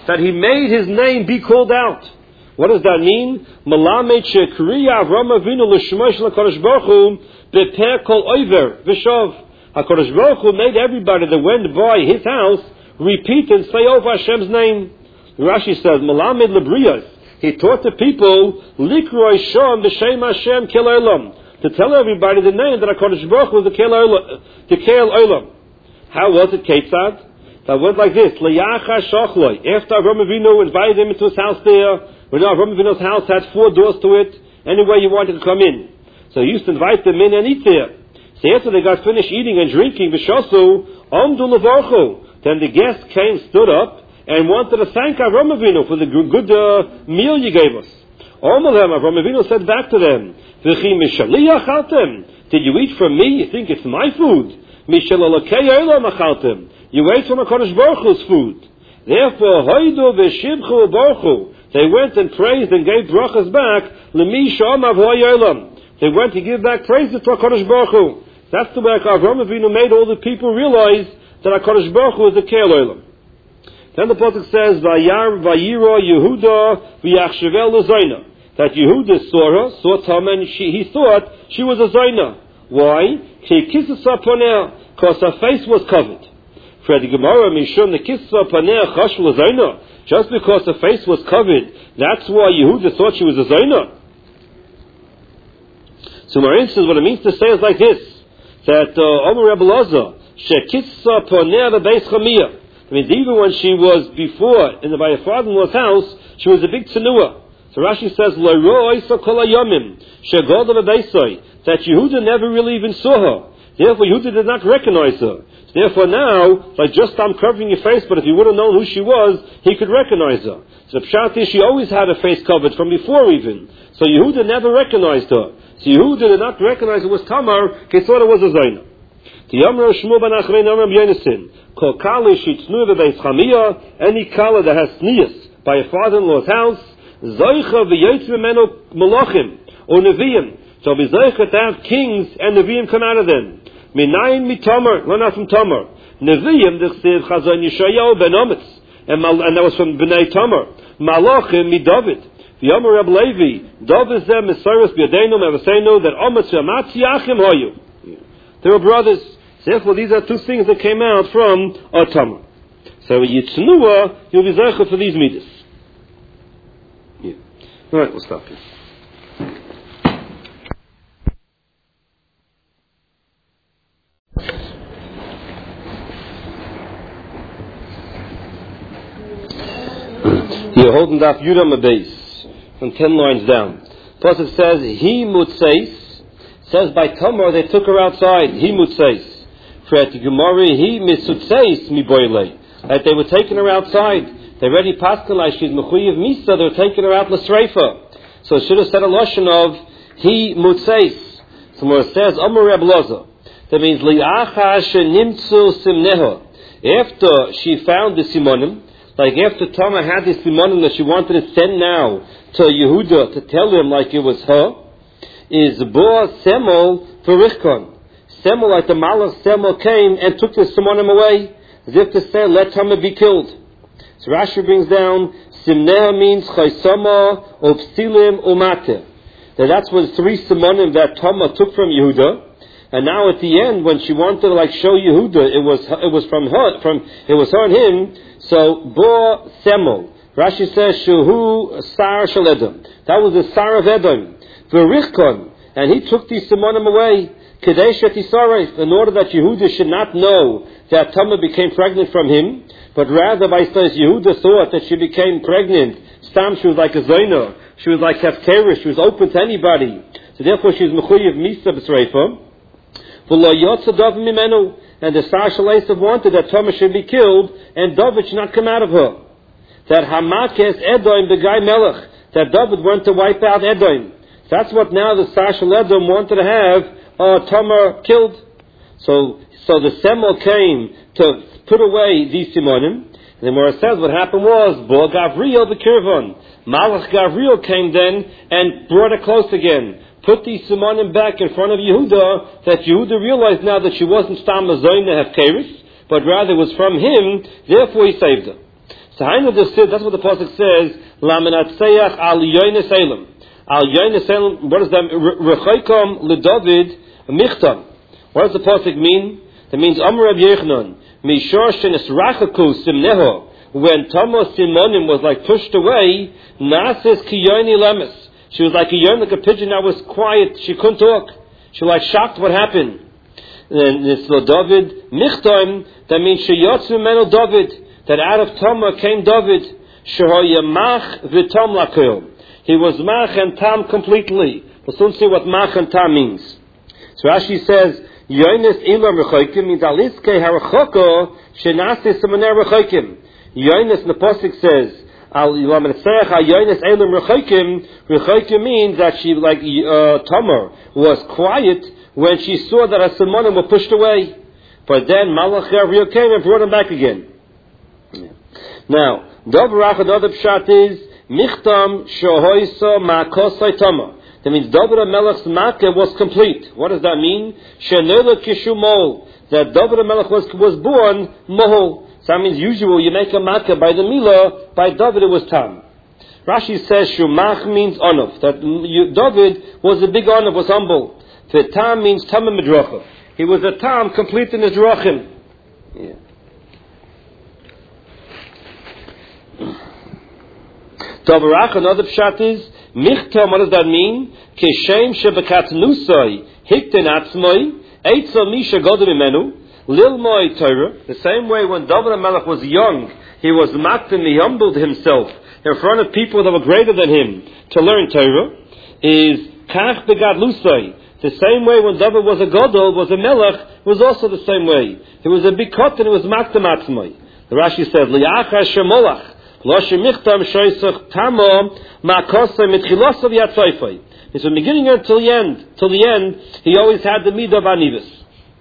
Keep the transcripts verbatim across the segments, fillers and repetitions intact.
that he made his name be called out. What does that mean? Malamed shekriya Avram Avinu l'shmosh l'Kadosh Baruch Hu beper kol oiver v'shov. HaKadosh Baruch Hu made everybody that went by his house repeat and say over Hashem's name. Rashi says, Malamed lebriyas. He taught the people likroi shom b'shem Hashem kel olam, to tell everybody the name that HaKadosh Baruch Hu is the kel olam. The kel olam. How was it, Ketzad? That went like this: Leyacha shochloi. After Avram Avinu invited him into his house there. When Avram Avinu's house had four doors to it, anywhere you wanted to come in. So he used to invite them in and eat there. So after they got finished eating and drinking, v'shosu, amdu levarchu. Then the guests came, stood up, and wanted to thank Avram Avinu for the good uh, meal you gave us. Omelhem, Avram Avinu said back to them, v'chi mishaliyach achaltem. Did you eat from me? You think it's my food? Mishalalakei olam achaltem. You ate from HaKadosh Baruch Hu's food. Therefore, hoidu v'shibchu baruchu. They went and praised and gave brachas back. L'mi sha'amav ha'yolam. They went to give back praises to HaKadosh Baruch Hu. That's the way Avram Avinu made all the people realize that HaKadosh Baruch Hu is the Kel Olam. Then the pasuk says, Vayar Vayira Yehuda v'yachshavel l'zayna. That Yehuda saw her, saw Tamar, and she, he thought she was a zayna. Why? Because her face was covered. For the Gemara, Mishum the Kissa Paneh Chash l'zayna. Just because her face was covered, that's why Yehuda thought she was a zayna. So, for instance, what it means to say is like this: that Omer Rebbe Lazar, Shekitza Poneh Beis Chamia. It means even when she was before in the by her father-in-law's house, she was a big tzenua. So Rashi says, Le'ro Oisa Kol Hayomim Shegoda Bebeisoi, that Yehuda never really even saw her. Therefore, Yehuda did not recognize her. So therefore, now, like just I'm covering your face, but if he would have known who she was, he could recognize her. So the pshat is she always had her face covered from before even. So Yehuda never recognized her. So Yehuda did not recognize it was Tamar, he thought it was a Zaina. The Yamra Shmuel ben Achrein Amram Yonasin, Kol Kali Shitznu Bebeis Chamia, any kala that has sneas by a father-in-law's house, Zoicha v'yotz memeno Malachim, or Nevi'im. So be Zoicha to have kings and Nevi'im come out of them. Minayin mitamar, learn out from Tamar. Nevi'im, the Chsiv Chazon Yeshayahu ben Ometz, and that was from Bnei Tamar. Malachim mi David. The Amar Reb Levi, David zeh Mesiris b'yadeinu mevaseinu that Ometz v'amatz yachim hoyu. They were brothers. Therefore, these are two things that came out from uh, Tamar. So Yitznuah, you'll be zeicha for these midas. Yeah. All right, we'll stop here. You're holding up Yudam base from ten lines down. Plus it says, He mutseis, says by Tamar they took her outside. He mutseis. Fret Gemara, He misutseis mi boile. That they were taking her outside. They already paskalai, she's mechuyev misa, they were taking her out l'sreifa. So it should have said a lashon of, He mutseis. So where it says, Amar Reb Loza. That means, Li'acha shenimtzu simneha. After she found the simonim, like after Tamar had the simonim that she wanted to send now to Yehuda to tell him like it was her, is bo semol v'richkon. Semol, like the malach Semol came and took the simonim away, as if to say, let Tamar be killed. So Rashi brings down, simneha means chaysama of psilim umate. That that's what three simonim that Tamar took from Yehuda. And now at the end, when she wanted to like show Yehuda, it was it was from her, from it was her and him. So bo semol. Rashi says shuhu sar shel Edom. That was the sar of Edom. V'richkon, and he took these simonim away. Kadesh etisaref, in order that Yehuda should not know that Tamar became pregnant from him, but rather by says Yehuda thought that she became pregnant. Stam, she was like a zayna. She was like hefkerish. She was open to anybody. So therefore, she was mechuyev misa b'sreifa. And the Sar Shalaisa wanted that Tamar should be killed and David should not come out of her. That Hamakes Edom the guy Melech, that David went to wipe out Edom. That's what now the Sar Shaledom wanted to have uh, Tamar killed. So so the Semel came to put away these Simonim. And then where it says what happened was, Bo Gavriel the Kirvan. Malach Gavriel came then and brought it close again. Put these simonim back in front of Yehuda, that Yehuda realized now that she wasn't Stam Mazoyna Hefkeris, but rather was from him, therefore he saved her. So that's what the pasuk says. Laminatseach al yoines elam. Al yoines elam. What does that mean? Rechaykom leDavid michtam. What does the pasuk mean? That means Amar Reb Yochanan mishor shenisrachaku simneho. When Tamar Simonim was like pushed away, Nasis Kiyoni Lemes. She was like a yarn, like a pigeon that was quiet. She couldn't talk. She was like shocked what happened. And it's David Michtaim. That means Sheyotzu Meno David. That out of Tamar came David. Shehoyamach v'tam lakel. He was mach and tam completely. We'll soon see what mach and tam means. So Rashi says, Yonis ilam rechokim means aliske harachoko shenasi simoner rechokim. Yonis in the pasuk says, Al Yonis elam rechokim. Rechokim means that she, like uh, Tamar, was quiet when she saw that her simonim were pushed away. But then Malach Gabriel came and brought him back again. Now, Davarach, another pshat is Michtam Shohoisa Makosai Tamar. That means David Melech's Makkah was complete. What does that mean? Shenela Kishumol. That David Melech was, was born Mohol. So that means usually you make a Makkah by the Milah, by David it was Tam. Rashi says Shumach means Onav. That you, David was a big Onav, was humble. The Tam means Tamim Midracha. He was a Tam complete in his Drachim. Yeah. Davarach, another pshat is Michtam. What does that mean? Keshem shebekat nusai hikten atzmoi eitzel misha godem imenu lilmoi Torah. The same way when David HaMelech was young, he was maktim, he humbled himself in front of people that were greater than him to learn Torah. Is kach begat lusai. The same way when David was a Godol, was a Melech, was also the same way. He was a big kot and he was maktim atzmoi. The Rashi said, Li'acha shemolach. It's from beginning until the end. Till the end, he always had the midah of anivus.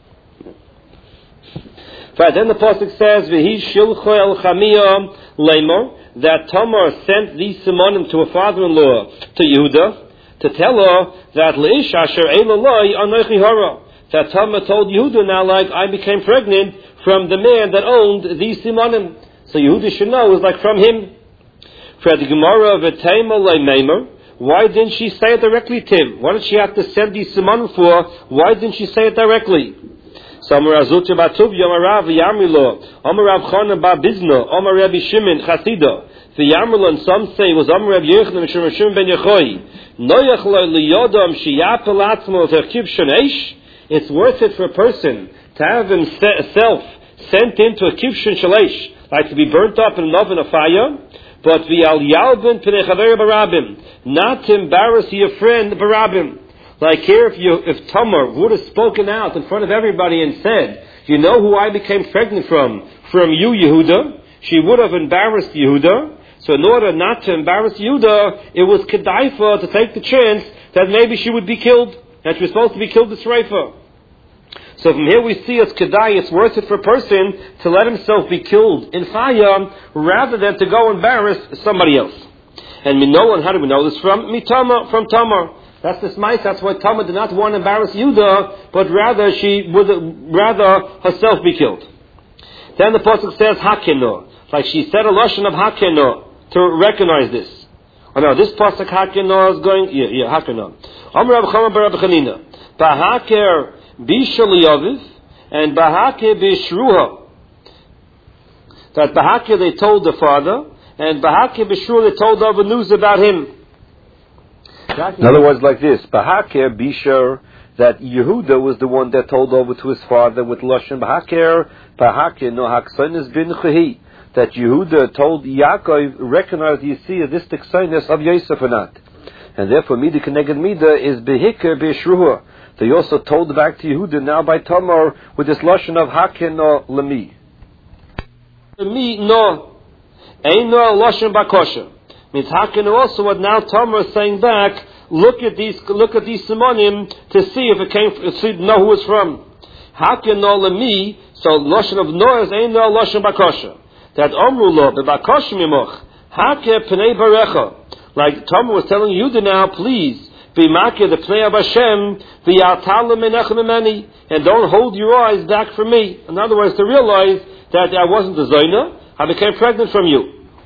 Right, then the pasuk says, "V'hi shilcho el chamiyah leimor," that Tamar sent these simonim to her father-in-law to Yehuda to tell her that leish asher elaloi anochi hara. That Tamar told Yehuda, now like I became pregnant from the man that owned these simonim. So Yehuda should know it was like from him. For the Gemara of why didn't she say it directly to him? Why did she have to send these simonim for? Why didn't she say it directly? So Amar Azutya Batuvya, Amar Rav Yamrilo, Amar Rav Chana Bar Bizna, Amar Rabbi Shimon Chasida. The Yamrilo, and some say, was Amar Rabbi Yochanan and Shimon ben Yochai. Noyach lo liyodam sheyapel atzmo terkiv shoneish. It's worth it for a person to have himself sent into a kivshon shalesh, like to be burnt up in an oven of fire, but v'al yalvin p'nei chaver barabim, not to embarrass your friend barabim. Like here, if you, if Tamar would have spoken out in front of everybody and said, "You know who I became pregnant from? From you, Yehuda," she would have embarrassed Yehuda. So in order not to embarrass Yehuda, it was kedaifa to take the chance that maybe she would be killed, that she was supposed to be killed this reifa. So from here we see as kedai, it's worth it for a person to let himself be killed in fire rather than to go embarrass somebody else. And Minolan, how do we know this from? Mitama, from Tamar. That's the smice. That's why Tamar did not want to embarrass Yehuda, but rather she would rather herself be killed. Then the pasuk says Hakeno, like she said a lashon of Hakeno to recognize this. Oh no, this pasuk Hakeno is going. Yeah, yeah, Hakeno. Amar Rav Chama bar Rav Chanina, Bahaker Bishal Yaviv and Bahaker Bishruha. That Bahaker they told the father, and Bahaker Bishruha they told over news about him. In other words, like this: Bahaker Bishar, that Yehuda was the one that told over to his father with lashon Bahaker. Bahaker no haksonis bin Chahi, that Yehuda told Yaakov, recognize you see this tiksonis of Yosef or not, and therefore Mida Keneged Mida is Behiker Bishruha. They also told back to Yehuda now by Tamar with this lashon of Haken no lemi. Lemi no, ein no lashon bakosha. Means Haken also what now Tamar is saying back. Look at these, look at these simonim to see if it came, to see, know who it's from. Haken no lemi. So lashon of no is ein no lashon bakosha. That Amru lo bebakosha mimoch Haken pnei barecha. Like Tamar was telling Yehuda now, please. Be makir the play of Hashem, and don't hold your eyes back from me. In other words, to realize that I wasn't a zayna, I became pregnant from you.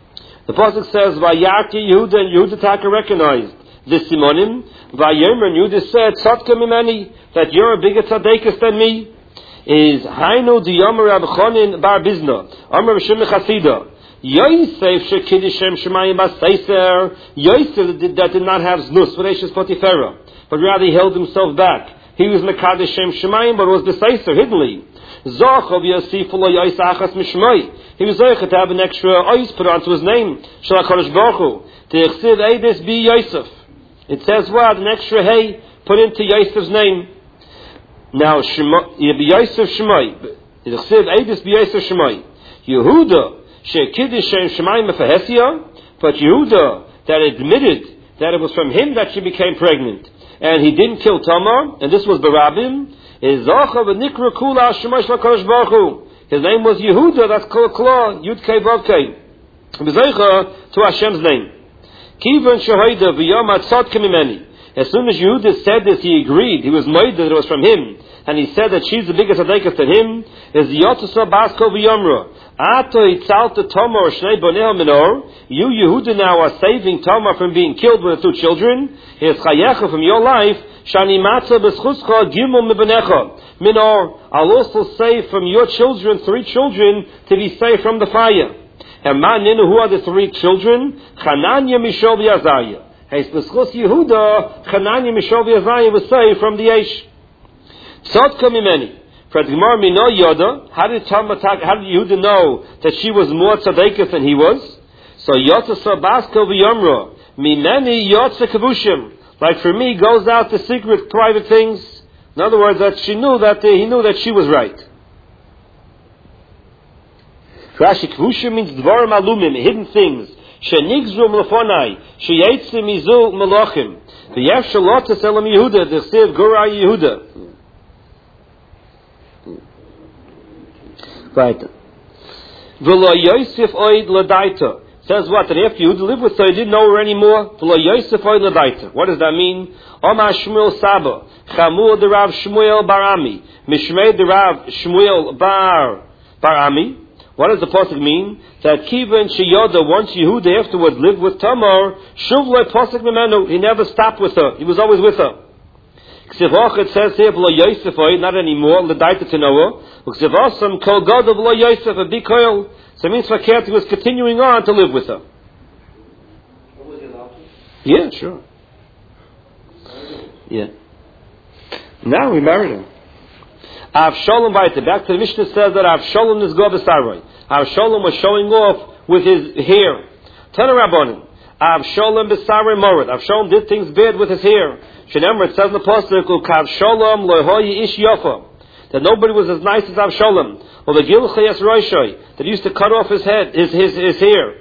The pasuk says, "Vayaki Yehuda," and Yehuda Taka recognized the Simonim. Vayomer, and Yehuda said, "Tzadka mimeni," that you're a bigger tzaddikus than me. Is Hainu di Yomer Rab Chonin Bar Bizna, Amar B'Shem Chasida. Yosef shekiddush Shem Shemayim Baseiser. Yosef that did not have znus for Eishes Potifera, but rather he held himself back. He was Mekadosh Shem Shemayim, but was Baseiser hiddenly. Zochov Yosef lo Yosef Achas Mishmai. He was zocheh to have an extra ois put onto his name. Shel HaKadosh Baruch Hu. T'echsiv Eides Bi Yosef. It says what? An extra hey put into Yosef's name. Now Yosef Shemai. T'echsiv Eides Bi Yosef Shemai. Yehuda shekiddush Shem Shemayim Mefahesia. But Yehuda that admitted that it was from him that she became pregnant, and he didn't kill Tamar, and this was Barabim. Is Zocheh v'nikra kula Shemai Shel HaKadosh Baruch Hu. His name was Yehuda, that's called Kla, Yud Kei Vav Kei. B'zeicha to Hashem's name. Kivan Shahida v'yom atzot kemimeni. As soon as Yehuda said this, he agreed. He was made that it was from him. And he said that she's the biggest tzaddikus than him. Is Yotzah Basko v'yomra. Ato itzalta Tamar shnei boneha minor. You, Yehuda, now are saving Tamar from being killed with her two children. Is chayecha from your life. Shani matzah b'schutzcha gimel mibenecha. Minor, I'll also save from your children three children to be saved from the fire. And maninu, who are the three children? Chananya, Mishael, Azariah. Hey, b'schus Yehuda, Chananya, Mishael, Azariah was saved from the Eish. Tzadka mimeni. For the Gemara Mino Yoda, how did Tamar, how did Yehuda know that she was more tzaddikus than he was? So Yotza Sabasko v'yomra mimeni Yotza kavushim. Like for me, goes out the secret, private things. In other words, that she knew that uh, he knew that she was right. Rashi kavushim means dvarim alumim, hidden things. Shenigzru mlefonai, sheyetzim izu melochim. V'yev shalot elam Yehuda, the siv gura Yehuda. Right. V'lo Yosef oid l'daita. Says what? That after Yehuda lived with her, he didn't know her anymore. V'lo Yosef oid l'daita. What does that mean? Omar Shmuel Saba. Chamur the Rav Shmuel Barami. Mishmei the Rav Shmuel Bar Barami. What does the pasuk mean? That Kivan Sheyoda, once Yehuda afterwards lived with Tamar, Shuv lo pasuk memenu. He never stopped with her. He was always with her. It says here, "V'lo Yosef oid," not anymore. L'daita to Noah. U'ksivasam kol gadol v'lo Yosef a big koil. So it means Fakert was continuing on to live with her. Yeah, sure. Yeah. Now we married him. Avshalom weiter. Back to the Mishnah says that Avshalom is go b'saroi. Avshalom was showing off with his hair. Tana Rabbanim. Avshalom b'saroi morad. Avshalom did things bad with his hair. Shenemar, it says in the pasuk, "Kavshalom lohoyi ish yafa," that nobody was as nice as Avshalom. Or the Gilchayas Roishai, that used to cut off his head, his his his hair.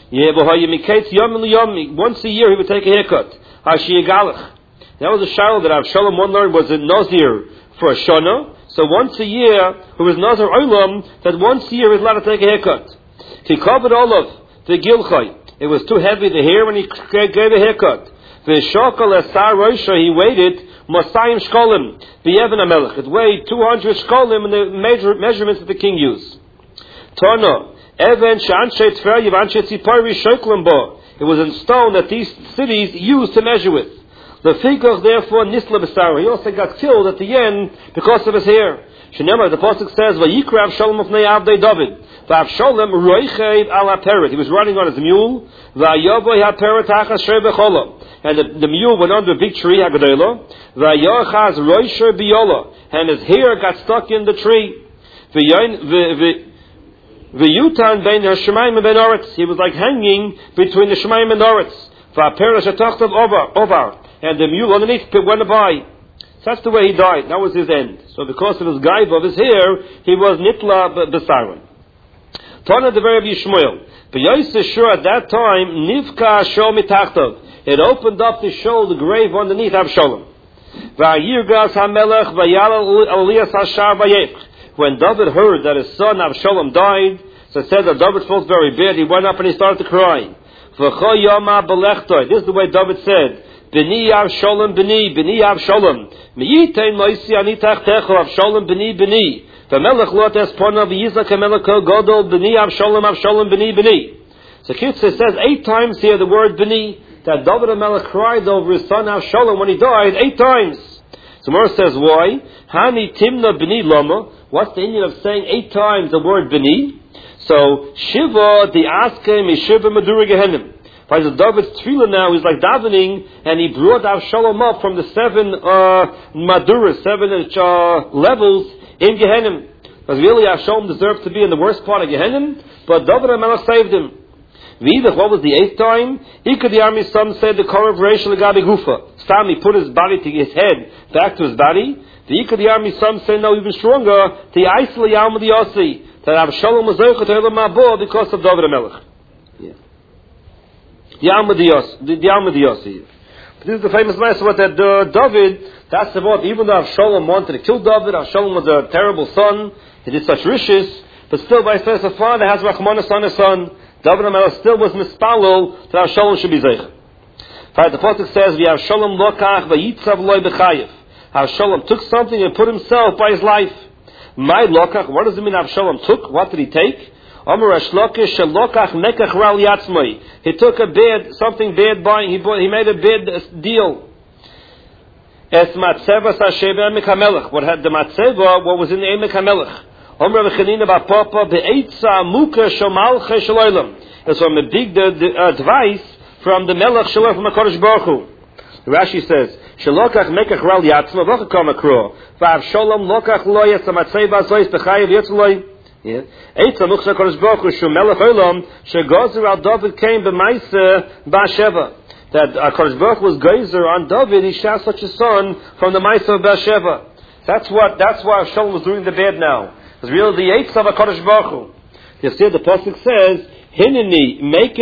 Once a year he would take a haircut. That was a shiloh that Avshalom one learned was a nazir for a shana. So once a year, who was nazir olam, that once a year he was allowed to take a haircut. He covered all of the Gilchay. It was too heavy the hair when he gave a haircut. The shokal asar roisha, he waited Masayim shkolim, the Evan HaMelech. It weighed two hundred shkolim in the major measurements that the king used. Tana, Evan shanshe tfer yivanshe tzipari shoklim bo. It was in stone that these cities used to measure with. The figure, therefore, nisla b'sara. He also got killed at the end because of his hair. Shenema, the pasuk says, "Vayikra Avshalom ufnei avdei David." V'Avshalom roichev al haperet. He was riding on his mule. V'ayavoy haperet achas shei b'chola. And the, the mule went under a big tree, Haggadah. V'ayachaz roisher biyola. And his hair got stuck in the tree. V'yutan bein Hashemayim and ben Oretz. He was like hanging between the Shemayim and Oretz. V'aperet shetachtav ovar. And the mule underneath went by. That's the way he died. That was his end. So because of his gaiva of his hair, he was nitla b'saron. Tana the very Yishmael. V'yosef sure at that time, nivka shol mitachtav. It opened up to show the grave underneath Avshalom. V'ayirgas hamelech v'yal aliyas hashar v'yech. When David heard that his son Avshalom died, so it said that David felt very bad. He went up and he started to cry. V'cho yoma b'lechtoi. This is the way David said. B'ni Avshalom, b'ni, b'ni Avshalom. Mi'itein loisi ani tachtecho, Avshalom, b'ni, b'ni. V'melech lot espona v'yizak hamelech kol godol, b'ni Avshalom, Avshalom, b'ni, b'ni. So Kitzur says eight times here the word B'ni, that David HaMelech cried over his son Avshalom when he died eight times. So Mor says, why? Hani Timna B'ni Lama. What's the Indian of saying eight times the word B'ni? So Shiva the Aske Mishiva Madura Gehenim. By the David's tefillah now, he's like davening, and he brought Avshalom up from the seven uh, Maduras, seven uh, levels in Gehenim. Because really Avshalom deserved to be in the worst part of Gehenim, but David HaMelech saved him. V'idach, what was the eighth time? Ikad the army, some said the Korav Reish L'gabi Gufa. Sam, he put his body to his head back to his body. The Ikad the army, some say no, even stronger. The Aisla Yalma the Yossi, that Avshalom was Zeuchat Elam Mabor because of David HaMelech. Yeah. The Yalma the Yossi. The Yalma the Yossi. This is the famous lesson what that uh, David. That's the what. Even though Avshalom wanted to kill David, Avshalom was a terrible son. He did such riches, but still, by his father has Rachmanas on his son. David HaMelech still was mispalel that Avshalom should be zeich. The pasuk says, "We Avshalom lokach vayitzav loy b'chayev." Avshalom took something and put himself by his life. My lokach. What does it mean? Avshalom took. What did he take? Amar Ashlokish shalokach nekach ral yatzmai. He took a bid, something bad buying. He bought, he made a bid deal. Es matzeva sasheva emek hamelech. What had the matzeva? What was in the emek hamelech? It's from a big advice from the Melech Shalom from HaKadosh Baruch Hu. Rashi says, "Shalokach mekach ral yatzma v'chakam akro v'avshalom lokach lo yasamatzei v'azois b'chayev yitzloi." Yeah, Eitza Muchsa HaKadosh Baruch Hu Shu Melech Olam shegozer al David came b'maisa b'Asheva. That HaKadosh Baruch Hu was gozer on David. He shot such a son from the Maisa of Beersheba. That's what. That's why Avshalom was doing the bad now. It's really the eighth of HaKadosh Baruch Hu. You see, the pasuk says, "Hineni make